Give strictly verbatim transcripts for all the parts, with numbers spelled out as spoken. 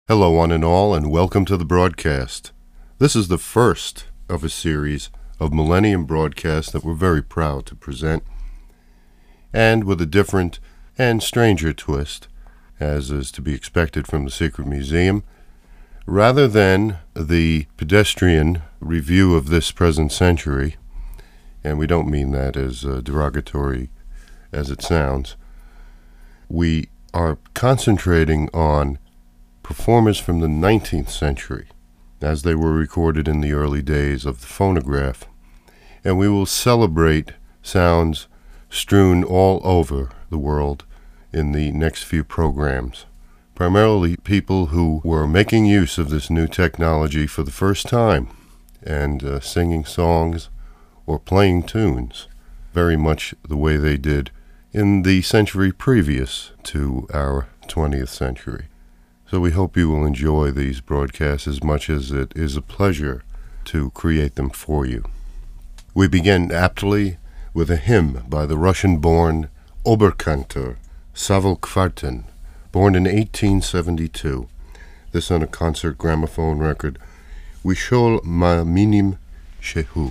Hello, one and all, and welcome to the broadcast. This is the first of a series of Millennium broadcasts that we're very proud to present, and with a different and stranger twist, as is to be expected from the Secret Museum. Rather than the pedestrian review of this present century, and we don't mean that as uh, derogatory as it sounds, we are concentrating on performers from the nineteenth century, as they were recorded in the early days of the phonograph, and we will celebrate sounds strewn all over the world in the next few programs. Primarily people who were making use of this new technology for the first time and uh, singing songs or playing tunes very much the way they did in the century previous to our twentieth century. So we hope you will enjoy these broadcasts as much as it is a pleasure to create them for you. We begin aptly with a hymn by the Russian-born Oberkantor Savel Kvartin, born in eighteen seventy-two. This on a concert gramophone record, Wishol Ma'aminim Shehu.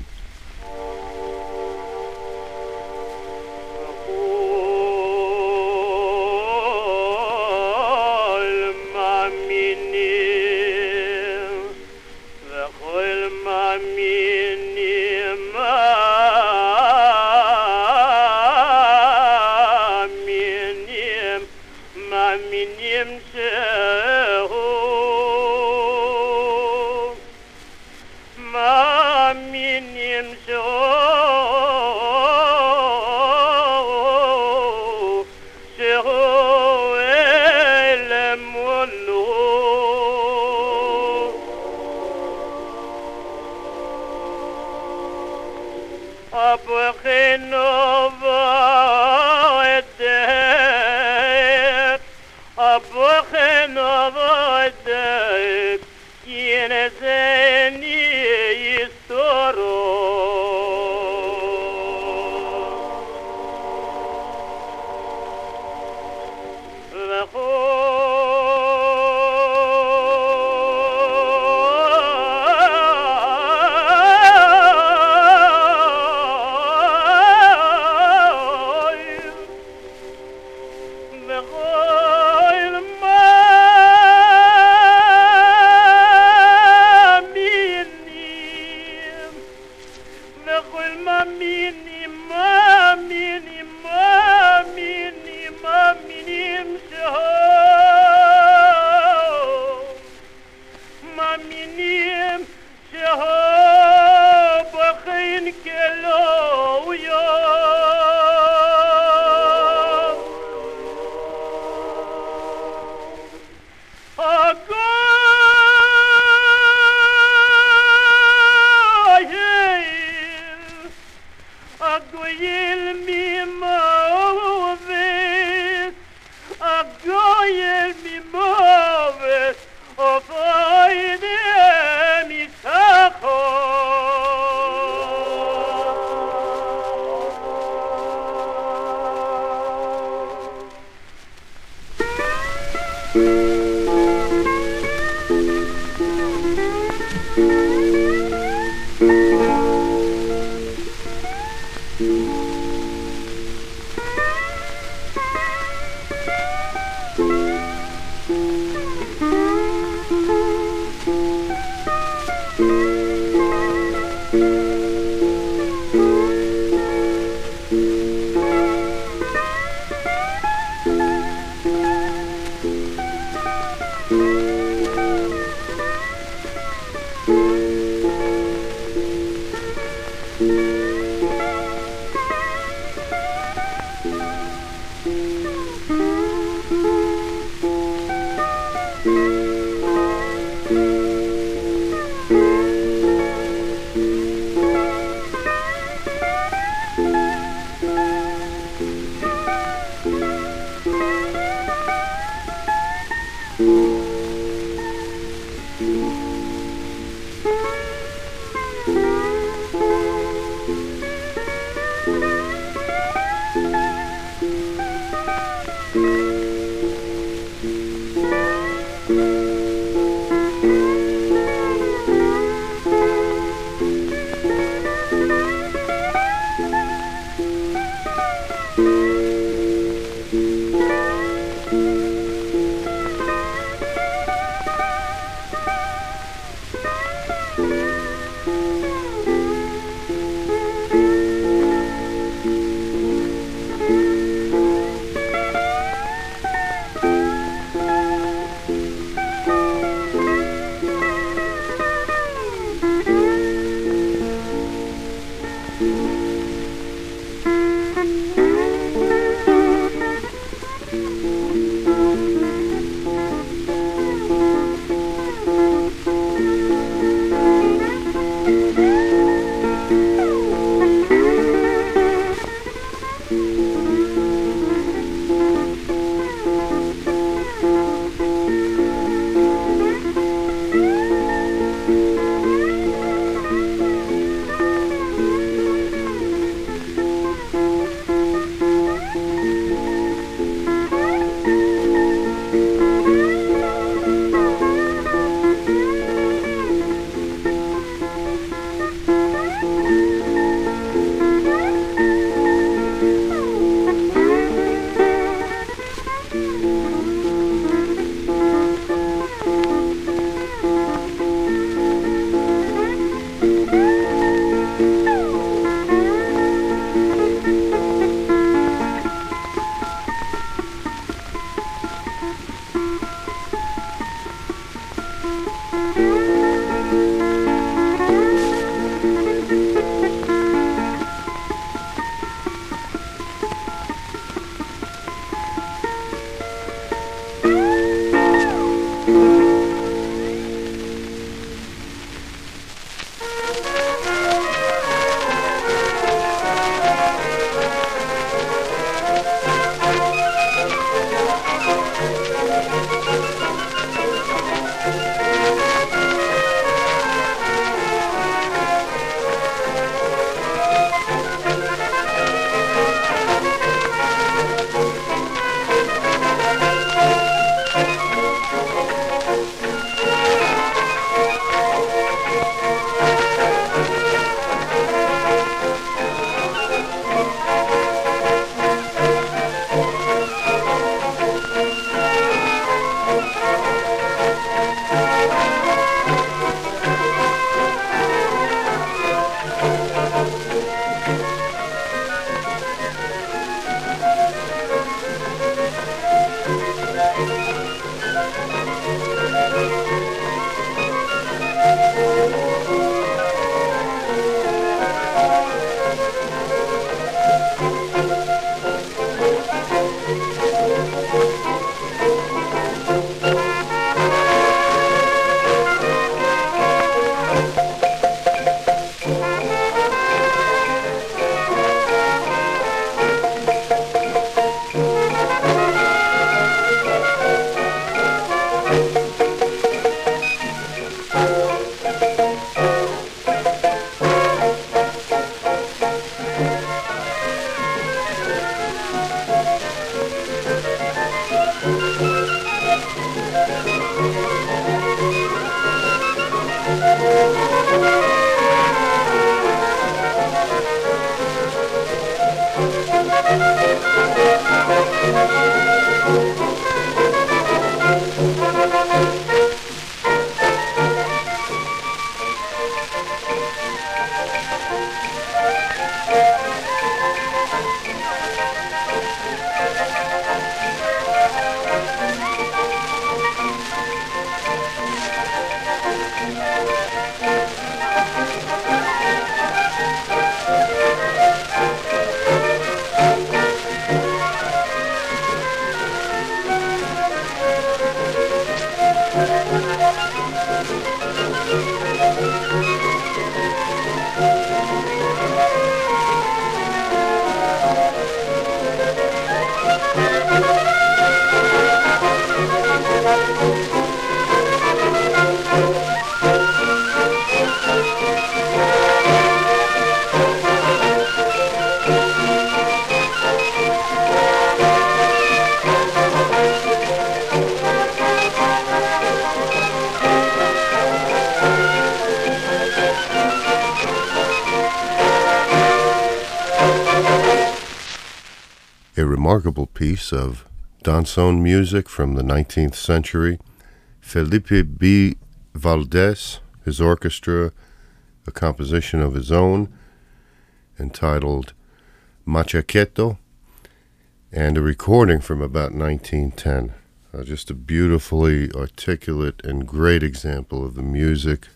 A remarkable piece of danzón music from the nineteenth century. Felipe B. Valdés, his orchestra, a composition of his own entitled Machaqueto, and a recording from about nineteen ten. Uh, just a beautifully articulate and great example of the music.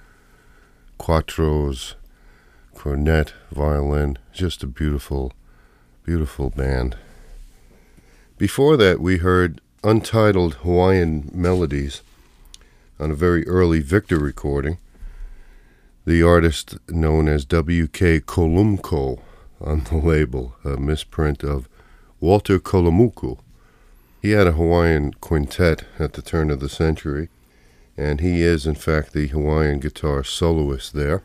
Quattros, cornet, violin, just a beautiful, beautiful band. Before that, we heard Untitled Hawaiian Melodies on a very early Victor recording. The artist known as W K Kolumko on the label, a misprint of Walter Kolomuku. He had a Hawaiian quintet at the turn of the century, and he is, in fact, the Hawaiian guitar soloist there.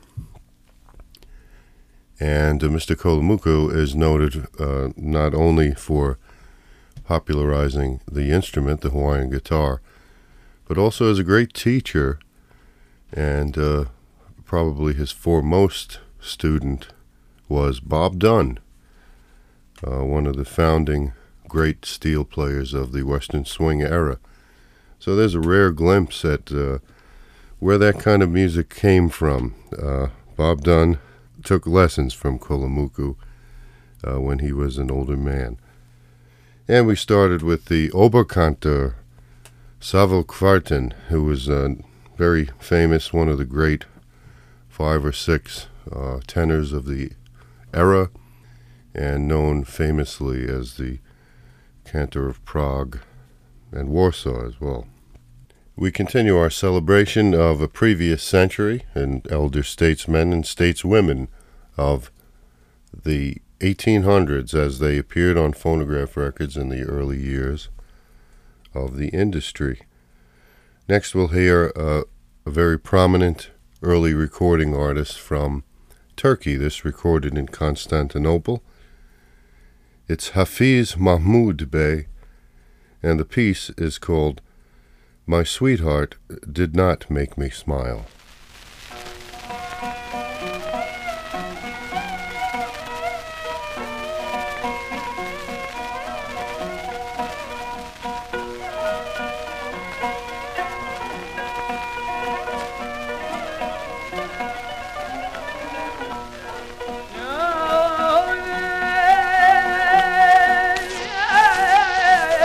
And uh, Mister Kolomuku is noted uh, not only for popularizing the instrument, the Hawaiian guitar, but also as a great teacher, and uh, probably his foremost student was Bob Dunn, uh, one of the founding great steel players of the Western Swing era. So there's a rare glimpse at uh, where that kind of music came from. Uh, Bob Dunn took lessons from Kolomuku uh, when he was an older man. And we started with the Oberkantor, Savil Kvartin, who was uh, very famous, one of the great five or six uh, tenors of the era, and known famously as the Cantor of Prague and Warsaw as well. We continue our celebration of a previous century and elder statesmen and stateswomen of the eighteen hundreds as they appeared on phonograph records in the early years of the industry. Next we'll hear uh, a very prominent early recording artist from Turkey, this recorded in Constantinople. It's Hafiz Mahmoud Bey, and the piece is called My Sweetheart Did Not Make Me Smile.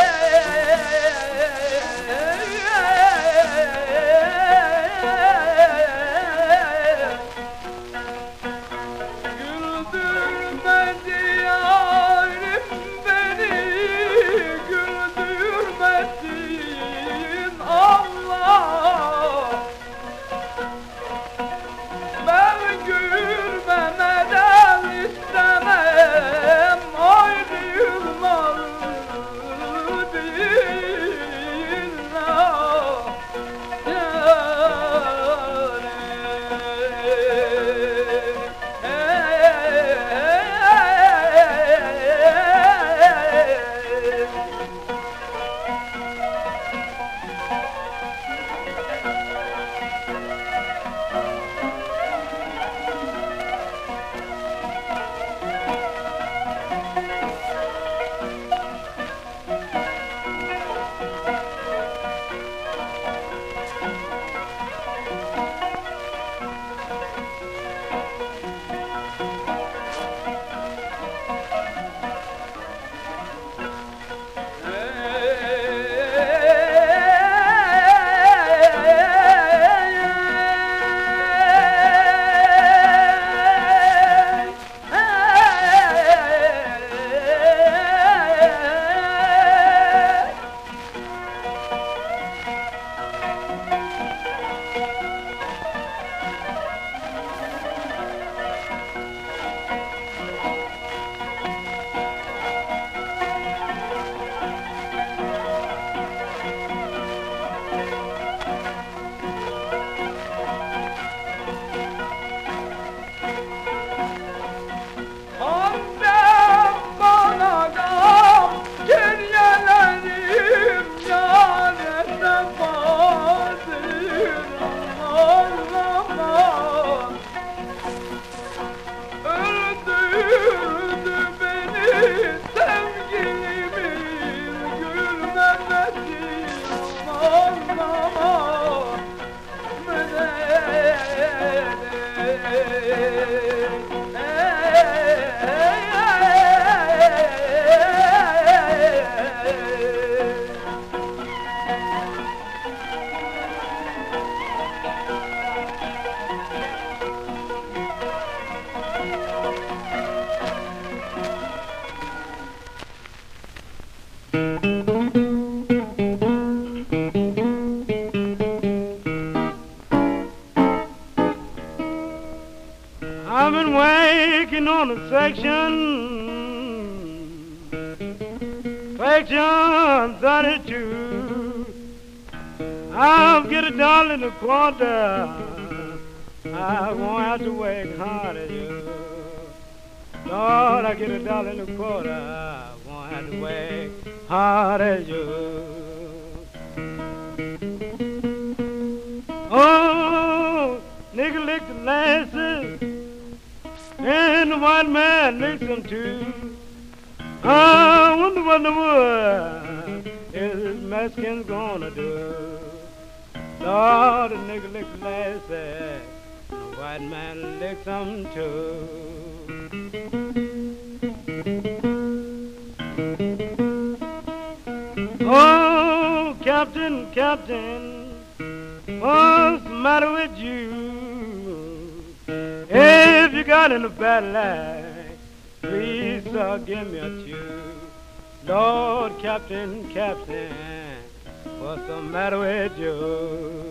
Yeah. working on a section, section thirty-two. I'll get a dollar and a quarter. I won't have to work hard at you. Lord, I get a dollar and a quarter. I won't have to work hard at you. Oh, nigga lick the lasses, and the white man licks them too. I wonder what the world is this Mexican's gonna do. Lord, the nigga lick the lasses, and the white man licks them too. Oh, Captain, Captain, what's the matter with you? If you got in a bad life, please uh, give me a chew. Lord, Captain, Captain, what's the matter with you?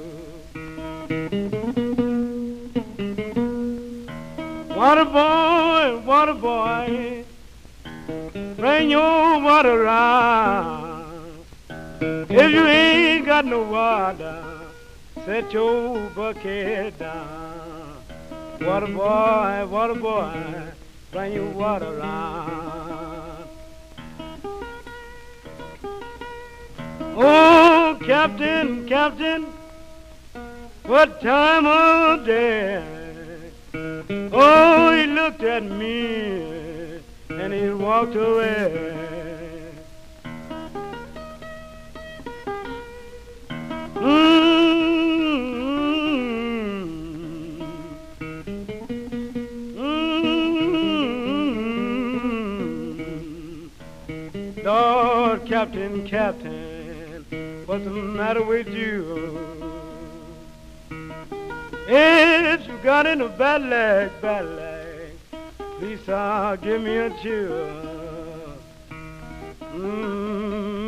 Water boy, water boy, bring your water around. If you ain't got no water, set your bucket down. Water boy, water boy, bring your water around. Oh, Captain, Captain, what time of day? Oh, he looked at me and he walked away. Mm-hmm. Mm-hmm. Lord, Captain, Captain, what's the matter with you? If you got in a bad leg, bad leg, please uh, give me a cheer. Mm-hmm.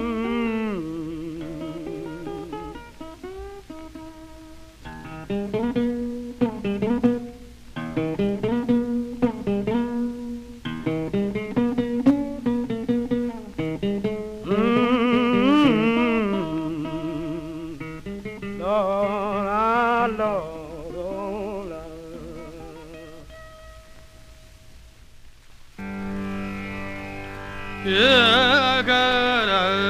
Lord, our Lord, oh Lord. Yeah, God,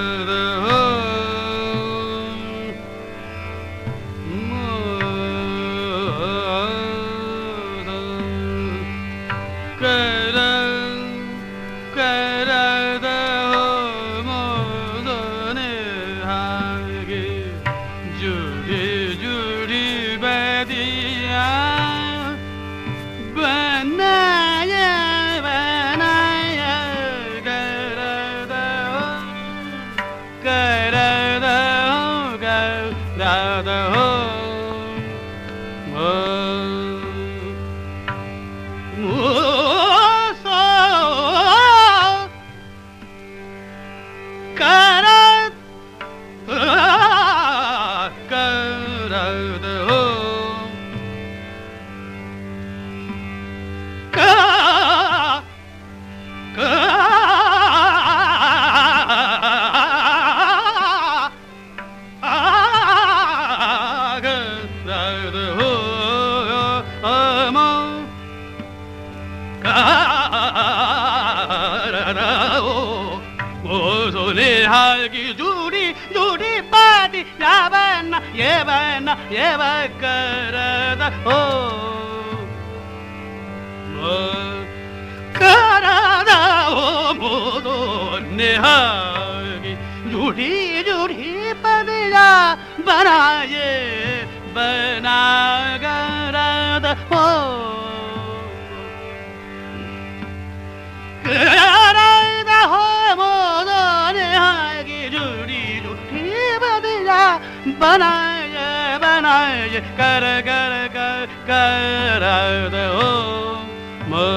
बनाए बनाए कर कर कर कर दो मो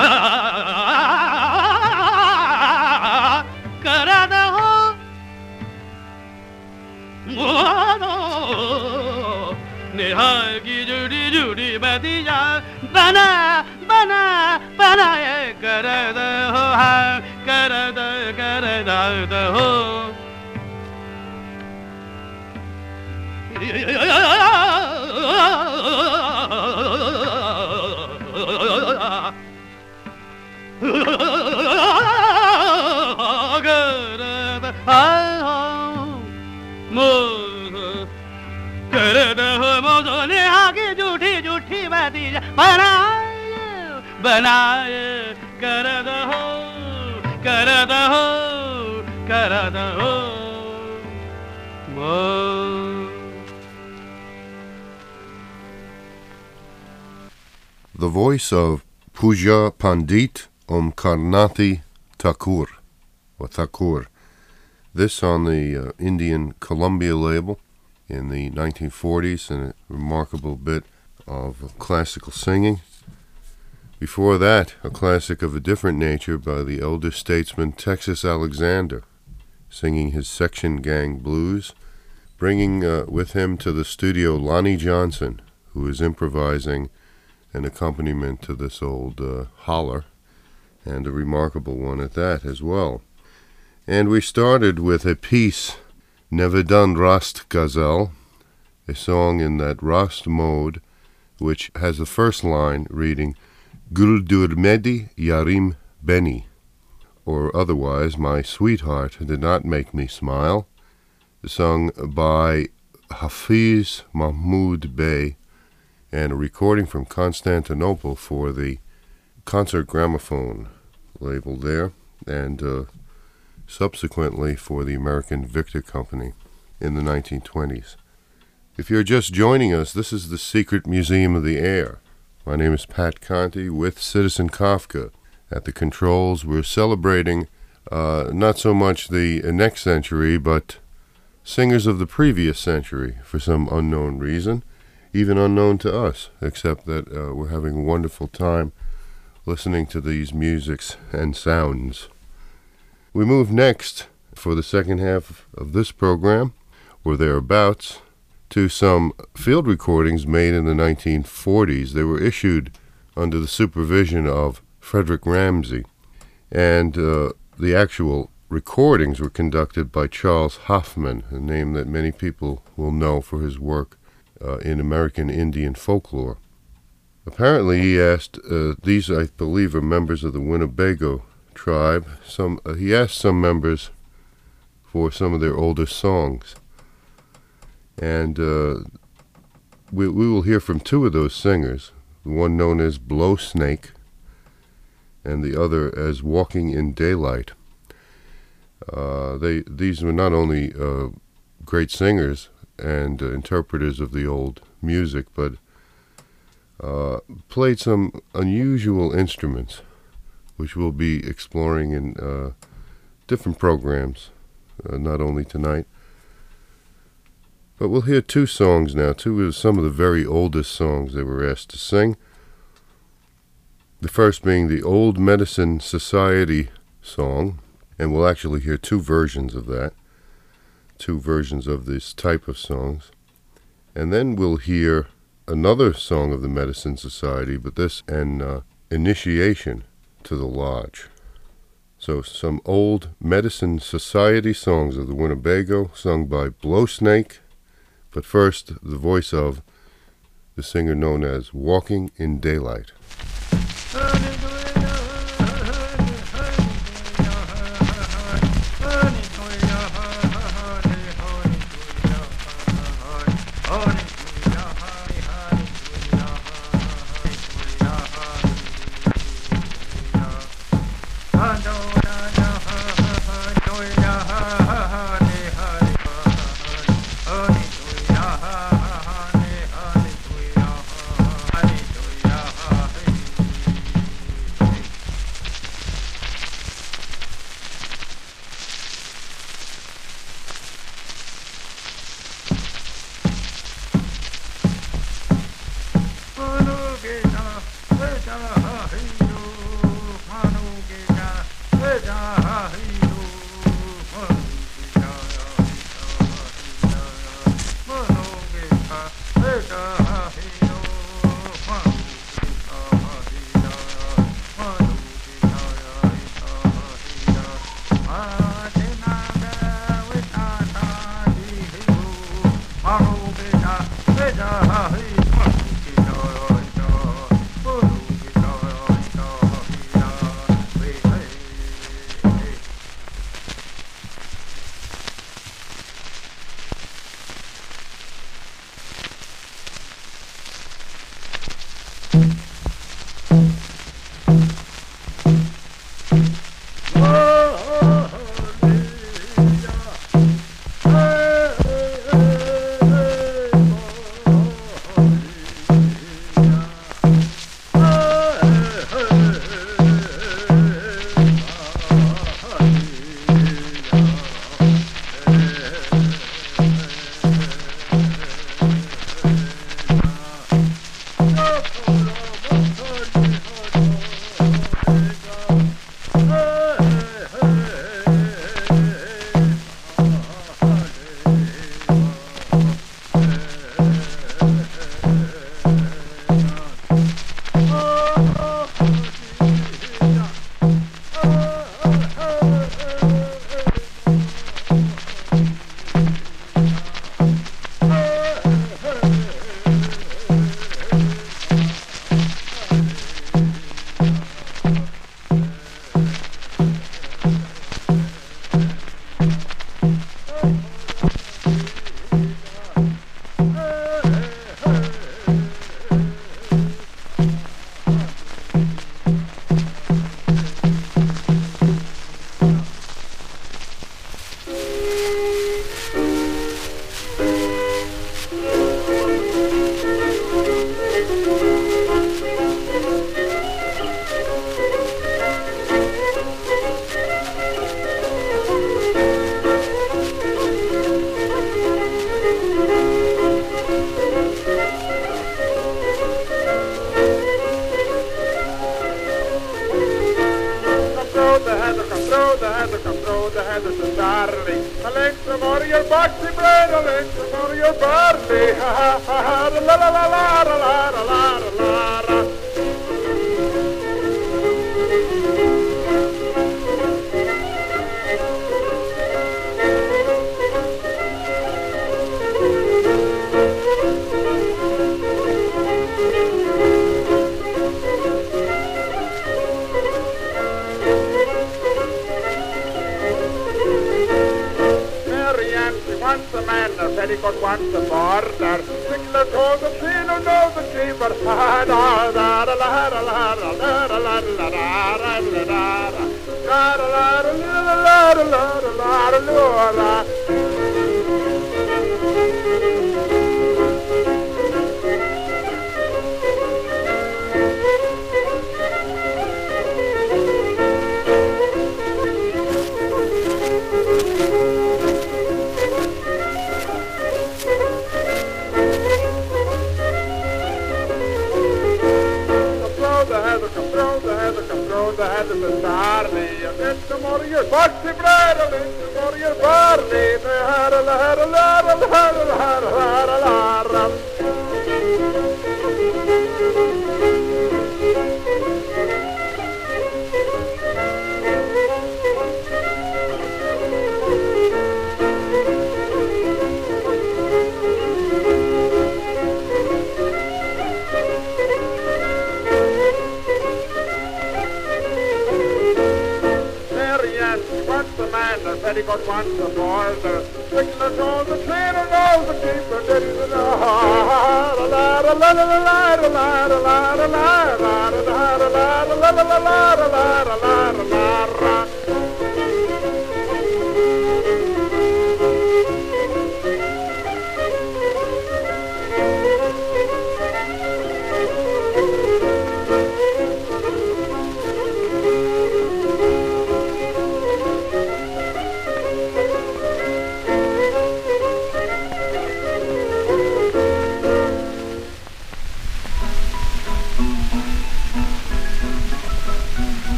निहागी जुड़ी जुड़ी बदिया बना बना बना ये कर दो कर दो कर दो हो कर दो मोजोने आगे झूठी झूठी बाती बनाए बनाए कर दो कर दो कर दो The voice of Puja Pandit Om Karnati Thakur, or Thakur. This on the uh, Indian Columbia label in the nineteen forties, and a remarkable bit of classical singing. Before that, a classic of a different nature by the elder statesman Texas Alexander, singing his Section Gang blues, bringing uh, with him to the studio Lonnie Johnson, who is improvising an accompaniment to this old uh, holler, and a remarkable one at that as well. And we started with a piece, Nevedan Rast Ghazal, a song in that Rast mode, which has the first line reading, Gul Durmedi Yarim Beni, or otherwise, My Sweetheart Did Not Make Me Smile, sung by Hafiz Mahmoud Bey, and a recording from Constantinople for the Concert Gramophone label there, and uh, subsequently for the American Victor Company in the nineteen twenties. If you're just joining us, this is the Secret Museum of the Air. My name is Pat Conti with Citizen Kafka. At the controls, we're celebrating uh, not so much the next century, but singers of the previous century for some unknown reason, even unknown to us, except that uh, we're having a wonderful time listening to these musics and sounds. We move next, for the second half of this program, or thereabouts, to some field recordings made in the nineteen forties. They were issued under the supervision of Frederick Ramsey, and uh, the actual recordings were conducted by Charles Hoffman, a name that many people will know for his work uh, in American Indian folklore. Apparently he asked, uh, these I believe are members of the Winnebago tribe, some uh, he asked some members for some of their oldest songs, and uh, we, we will hear from two of those singers, the one known as Blow Snake and the other as Walking in Daylight. Uh, they these were not only uh, great singers and uh, interpreters of the old music, but uh, played some unusual instruments, which we'll be exploring in uh, different programs, uh, not only tonight. But we'll hear two songs now, two of some of the very oldest songs they were asked to sing. The first being the Old Medicine Society song, and we'll actually hear two versions of that, two versions of this type of songs. And then we'll hear another song of the Medicine Society, but this an uh, initiation to the lodge. So some old Medicine Society songs of the Winnebago, sung by Blow Snake, but first the voice of the singer known as Walking in Daylight.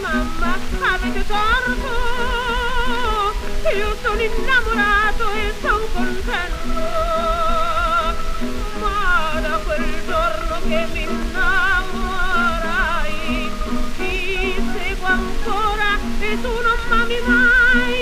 mamma, avete torto, io sono innamorato e sono contento, ma da quel giorno che mi innamorai ti seguo ancora e tu non m'ami mai.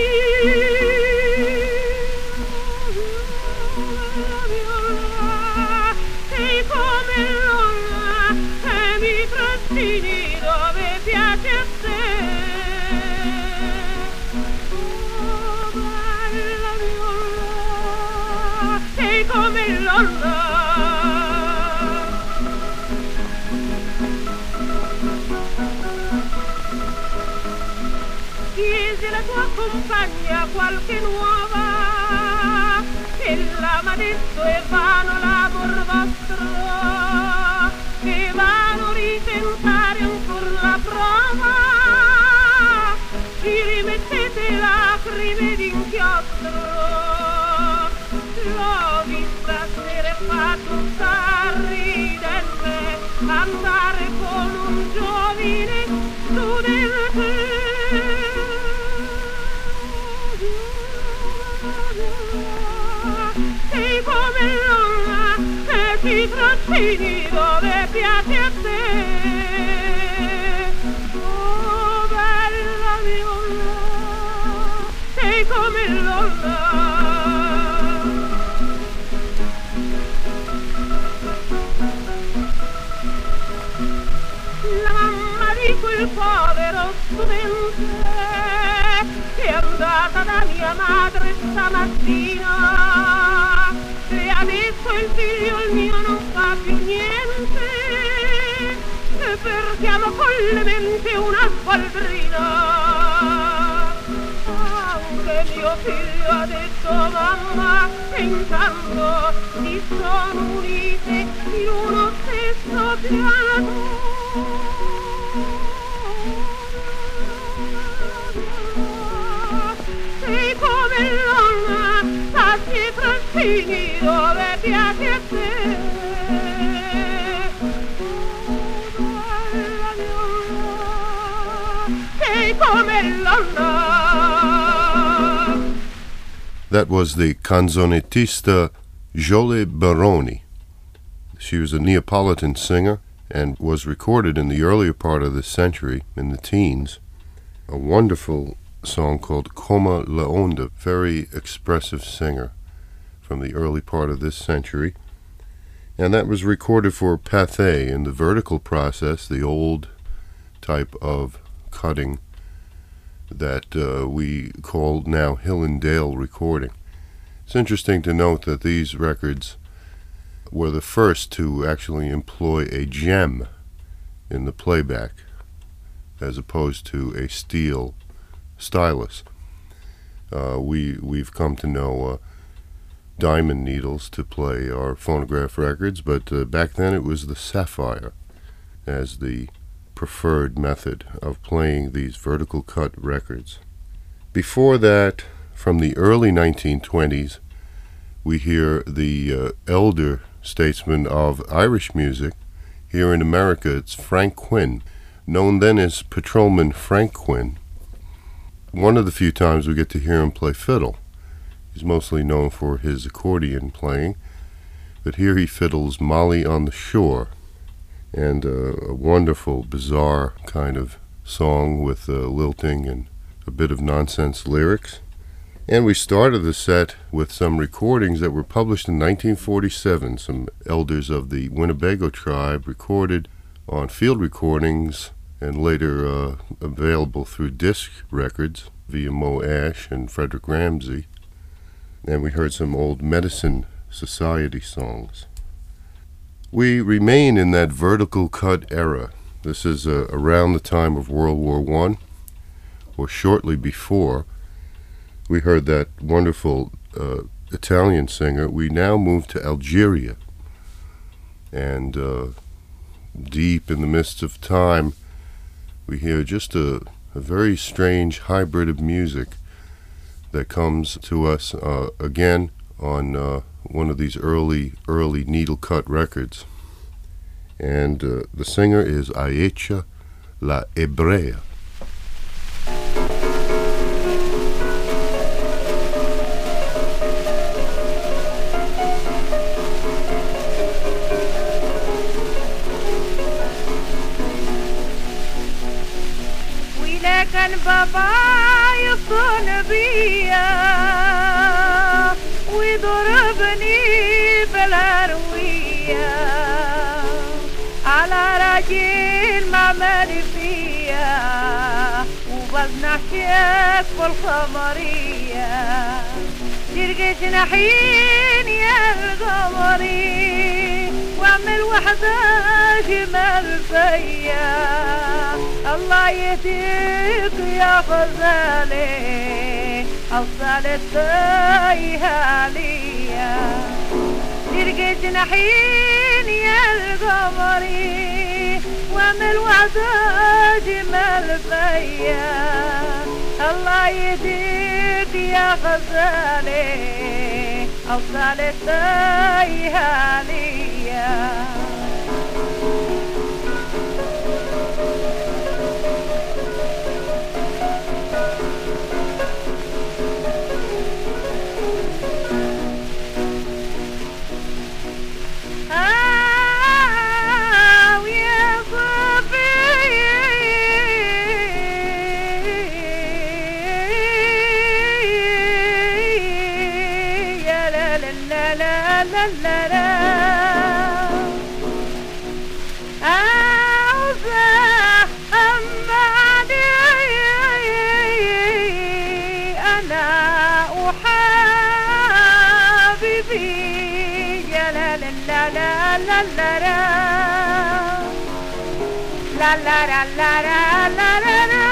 Sei come l'olla e mi trattieni dove piace a te. Oh, bella viola, sei come l'olla. Chiesi la tua compagna qualche nuova, ella m'ha detto è vano l'amor vostro, è vano ritentare ancor la prova, ci rimettete lacrime d'inchiostro. L'ho vista sera e fa tutta ridente andare con un giovine studente. Sei come l'olla e ti trattieni dove piace a te. Oh, bella viola, sei come l'olla. La mamma di quel povero studente è andata da mia madre stamattina e adesso il figlio il mio non fa più niente perché amo follemente una squadrina. Anche mio figlio ha detto mamma e intanto si sono unite in uno stesso piano. Sei come l'onna, passi e trattini dove piace a te. Oh, bella viola, sei come l'onna. That was the canzonettista Jole Baroni. She was a Neapolitan singer and was recorded in the earlier part of this century, in the teens. A wonderful song called Come le Onde, very expressive singer from the early part of this century. And that was recorded for Pathé in the vertical process, the old type of cutting that uh, we call now Hill and Dale recording. It's interesting to note that these records were the first to actually employ a gem in the playback as opposed to a steel stylus. Uh, we, we've come to know uh, diamond needles to play our phonograph records, but uh, back then it was the sapphire as the preferred method of playing these vertical cut records. Before that, from the early nineteen twenties, we hear the uh, elder statesman of Irish music. Here in America, it's Frank Quinn, known then as Patrolman Frank Quinn. One of the few times we get to hear him play fiddle. He's mostly known for his accordion playing, but here he fiddles Molly on the Shore, and uh, a wonderful, bizarre kind of song with uh, lilting and a bit of nonsense lyrics. And we started the set with some recordings that were published in nineteen forty-seven. Some elders of the Winnebago tribe recorded on field recordings and later uh, available through disc records via Mo Ash and Frederick Ramsey. And we heard some old Medicine Society songs. We remain in that vertical cut era. This is uh, around the time of World War One, or shortly before. We heard that wonderful uh, Italian singer. We now move to Algeria. And uh, deep in the midst of time, we hear just a, a very strange hybrid of music that comes to us uh, again on uh, one of these early, early needle-cut records. And uh, the singer is Ayecha La Hebrea. كان بابا يفطن بيا ويضربني بالهروية على راجل ما مالي فيا وبزنع شيك بالخمرية تلقيت نحين يا القمري واعمل وحدة جمال فيا الله يهديك يا غزالي أوصل التايهة ليا تلقيت نحين يا القمري واعمل وحدة جمال فيا الله يهديك يا غزالي أوصل التايهة ليا La la la la la la la.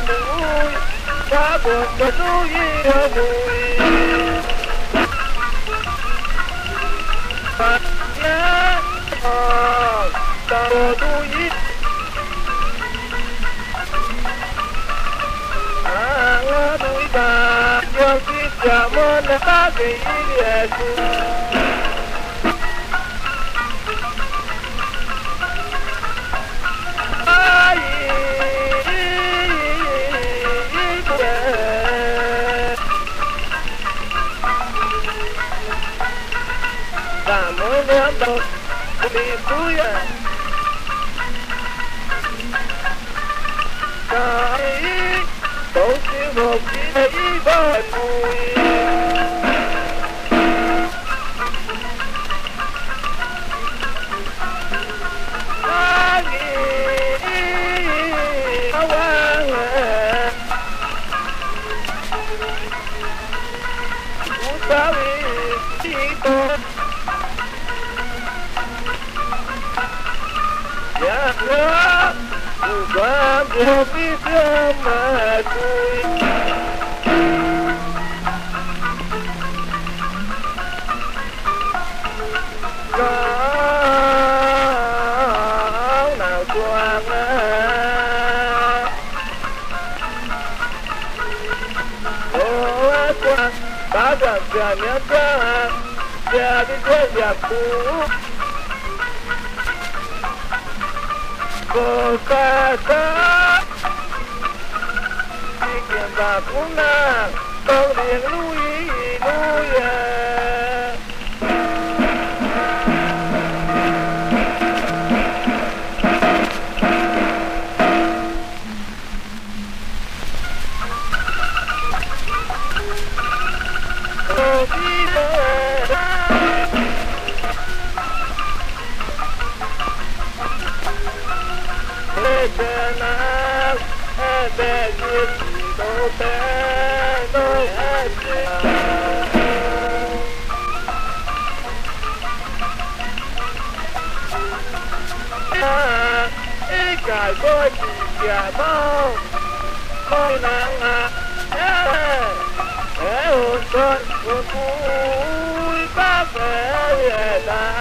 núi ta buồn cho núi mùi Phật nhé ờ ta núi à núi ta yêu chi chả mơn ta cái Giêsu cảm ơn em đâu đi vui à cái tổ chức một cái đấy bởi vui ta nghĩ ta quang chúng ta đi đi tốt ya no cuando mi ama tu nào nào quang oh quang ta đã ra nhà ta ya đi qua ya cũ Boca ta đi kiếm bà cũng na tao liền lui lui à oh đi Eternal, eternal, ý cài tôi chỉ già bao tôi nặng à để hồn tôi hồn vui ta về ta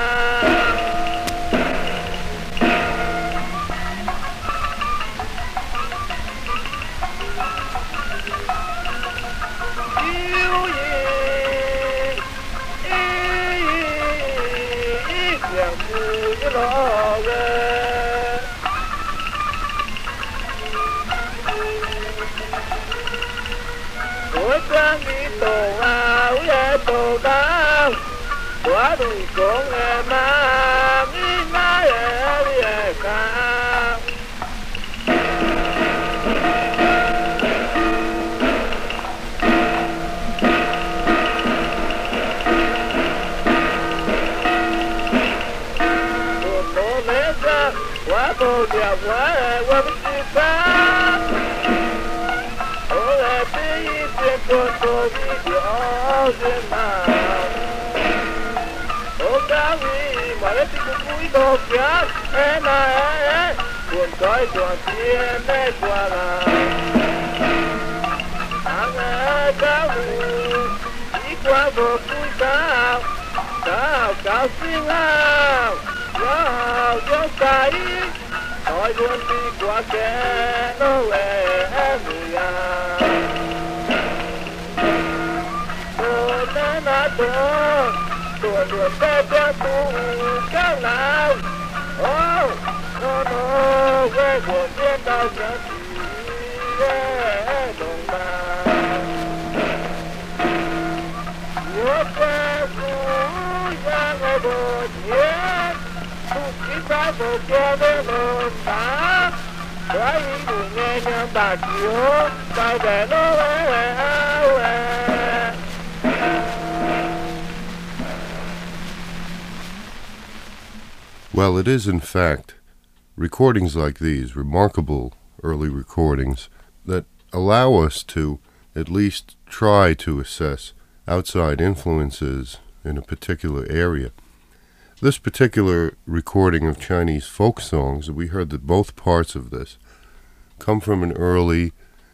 Trang đi tổ áo ye tổ đau quá đùi con em mà mi mai em ye ca tổ tổ mẹ ra quá tổ đẹp quá quá biết gì cả con tôi đi ở trên mà ô cá huy mà lấy tiếng mũi đồ kia em à buồn coi buồn thiên đây qua là anh ơi cá huy đi qua bộ mũi cao cao cao xinh nào wow dấu cái nói buồn đi qua kẻ nó về em người à na to to to te te tu cao nào oh no no quê của thiên đạo nhớ về đồng bào nhớ quê của gia ngày bờ thiên tu chỉ phải bờ kia với bờ ta cái buồn nghe nhầm bạc chiếu tay để nó về áo về Well, it is, in fact, recordings like these, remarkable early recordings, that allow us to at least try to assess outside influences in a particular area. This particular recording of Chinese folk songs, we heard that both parts of this come from an early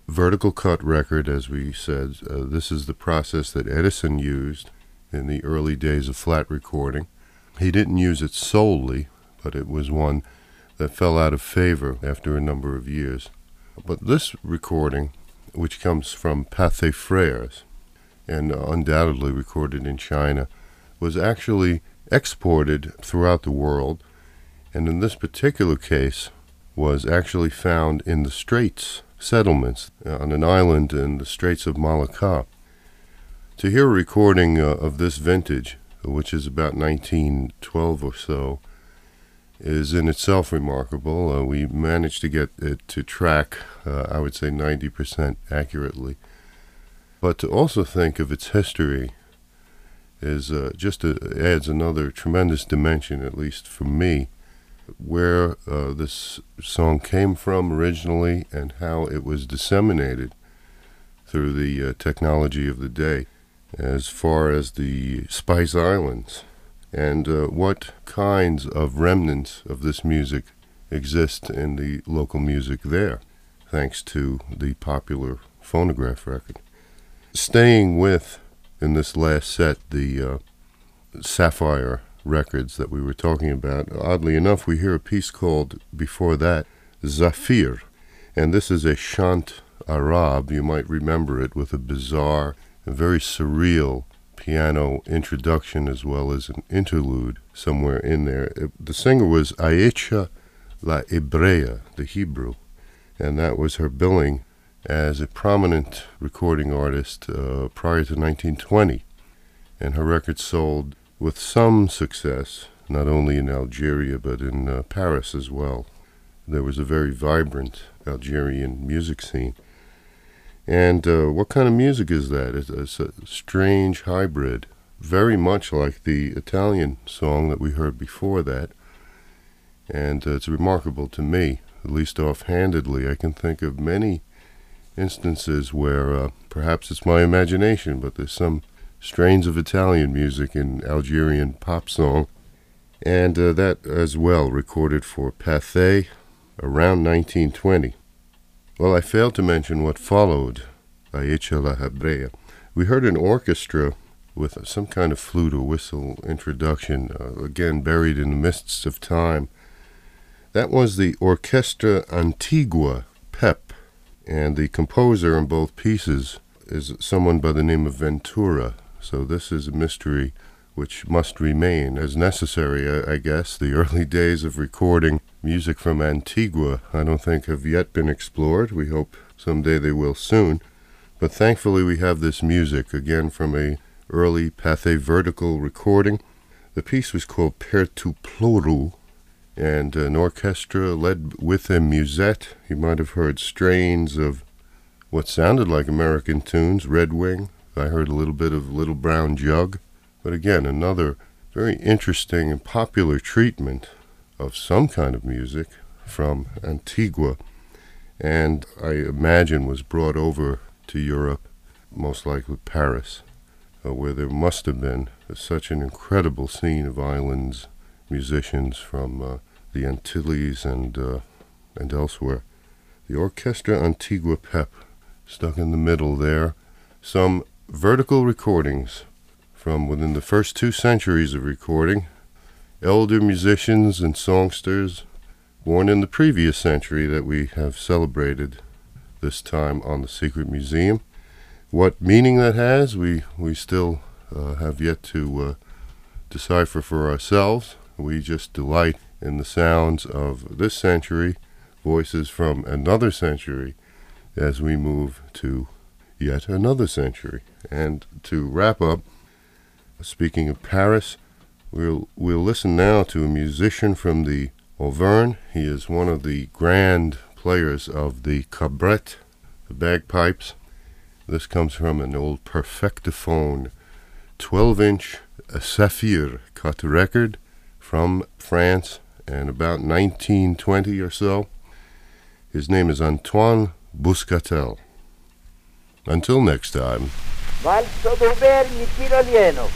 vertical cut record, as we said. Uh, this is the process that Edison used in the early days of flat recording. He didn't use it solely, but it was one that fell out of favor after a number of years. But this recording, which comes from Pathé Frères, and uh, undoubtedly recorded in China, was actually exported throughout the world, and in this particular case was actually found in the Straits settlements on an island in the Straits of Malacca. To hear a recording uh, of this vintage, which is about nineteen twelve or so, is in itself remarkable. Uh, we managed to get it to track, uh, I would say, ninety percent accurately. But to also think of its history is uh, just a, adds another tremendous dimension, at least for me, where uh, this song came from originally and how it was disseminated through the uh, technology of the day as far as the Spice Islands, and uh, what kinds of remnants of this music exist in the local music there, thanks to the popular phonograph record. Staying with, in this last set, the uh, Sapphire records that we were talking about, oddly enough, we hear a piece called, before that, Zafir, and this is a chant arabe. You might remember it with a bizarre, a very surreal piano introduction as well as an interlude somewhere in there. It, the singer was Aisha La Hebrea, the Hebrew, and that was her billing as a prominent recording artist uh, prior to nineteen twenty. And her record sold with some success, not only in Algeria but in uh, Paris as well. There was a very vibrant Algerian music scene. And uh, what kind of music is that? It's, it's a strange hybrid, very much like the Italian song that we heard before that. And uh, it's remarkable to me, at least offhandedly. I can think of many instances where uh, perhaps it's my imagination, but there's some strains of Italian music in Algerian pop song. And uh, that as well recorded for Pathé around nineteen twenty. Well, I failed to mention what followed, Aisha La Hebrea. We heard an orchestra with some kind of flute or whistle introduction, uh, again buried in the mists of time. That was the Orchestra Antigua Pep, and the composer in both pieces is someone by the name of Ventura. So this is a mystery which must remain as necessary, I, I guess. The early days of recording music from Antigua, I don't think, have yet been explored. We hope someday they will soon. But thankfully we have this music, again from a early Pathé vertical recording. The piece was called Per tu ploru, and an orchestra led with a musette. You might have heard strains of what sounded like American tunes, Red Wing. I heard a little bit of Little Brown Jug. But again, another very interesting and popular treatment of some kind of music from Antigua, and I imagine was brought over to Europe, most likely Paris, uh, where there must have been uh, such an incredible scene of islands, musicians from uh, the Antilles and uh, and elsewhere. The Orchestra Antigua Pep, stuck in the middle there. Some vertical recordings from within the first two centuries of recording, elder musicians and songsters born in the previous century that we have celebrated this time on the Secret Museum. What meaning that has, we, we still uh, have yet to uh, decipher for ourselves. We just delight in the sounds of this century, voices from another century, as we move to yet another century. And to wrap up, speaking of Paris, we'll we'll listen now to a musician from the Auvergne. He is one of the grand players of the cabrette, the bagpipes. This comes from an old Perfectophone twelve-inch Saphir cut record from France, and about nineteen twenty or so. His name is Antoine Buscatel. Until next time. Valso d'Auvergne Tirolieno.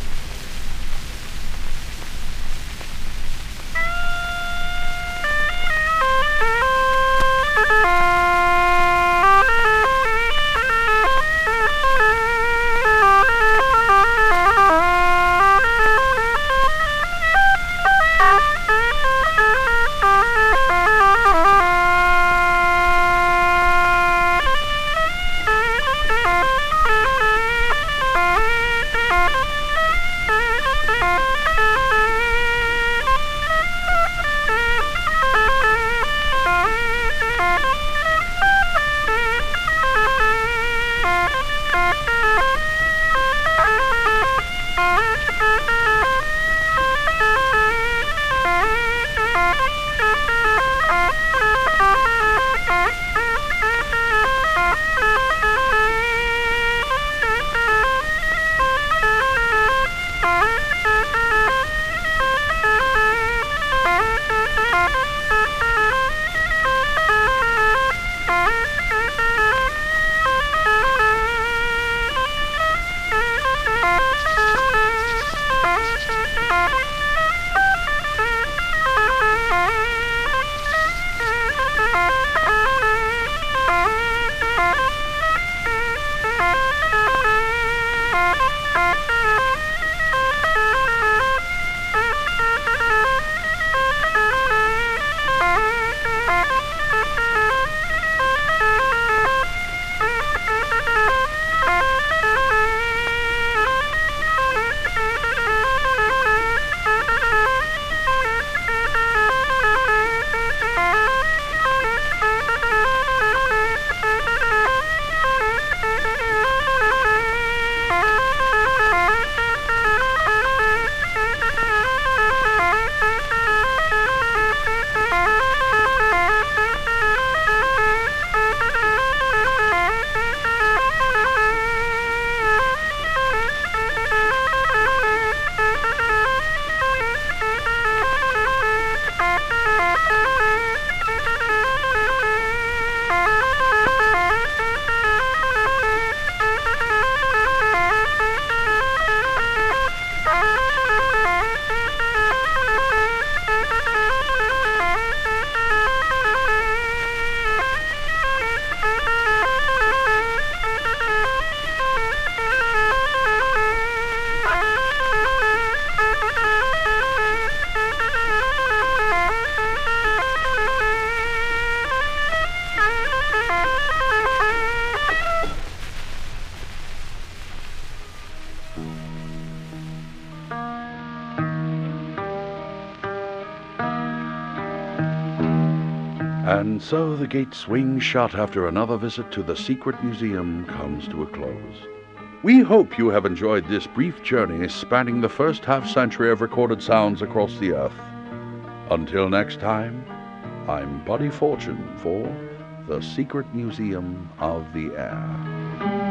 And so the gate swings shut after another visit to the Secret Museum comes to a close. We hope you have enjoyed this brief journey spanning the first half-century of recorded sounds across the earth. Until next time, I'm Buddy Fortune for the Secret Museum of the Air.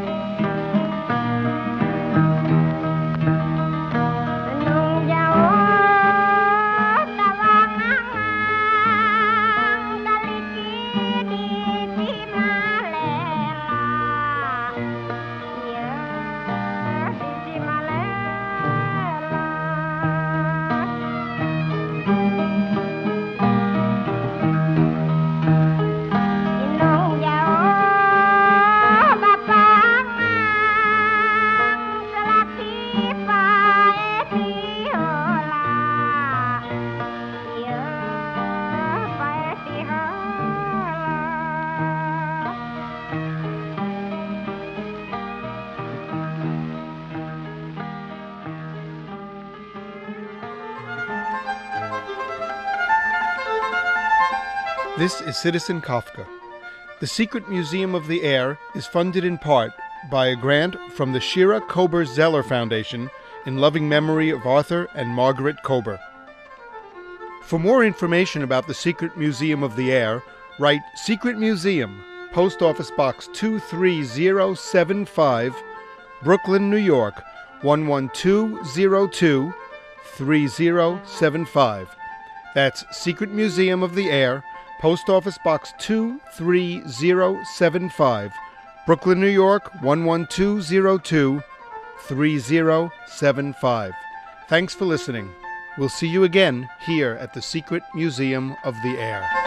This is Citizen Kafka. The Secret Museum of the Air is funded in part by a grant from the Shira Kober Zeller Foundation in loving memory of Arthur and Margaret Kober. For more information about the Secret Museum of the Air, write Secret Museum, Post Office Box two three zero seven five, Brooklyn, New York, one one two zero two, three zero seven five. That's Secret Museum of the Air, Post Office Box two three zero seven five, Brooklyn, New York, one one two zero two, three zero seven five. Thanks for listening. We'll see you again here at the Secret Museum of the Air.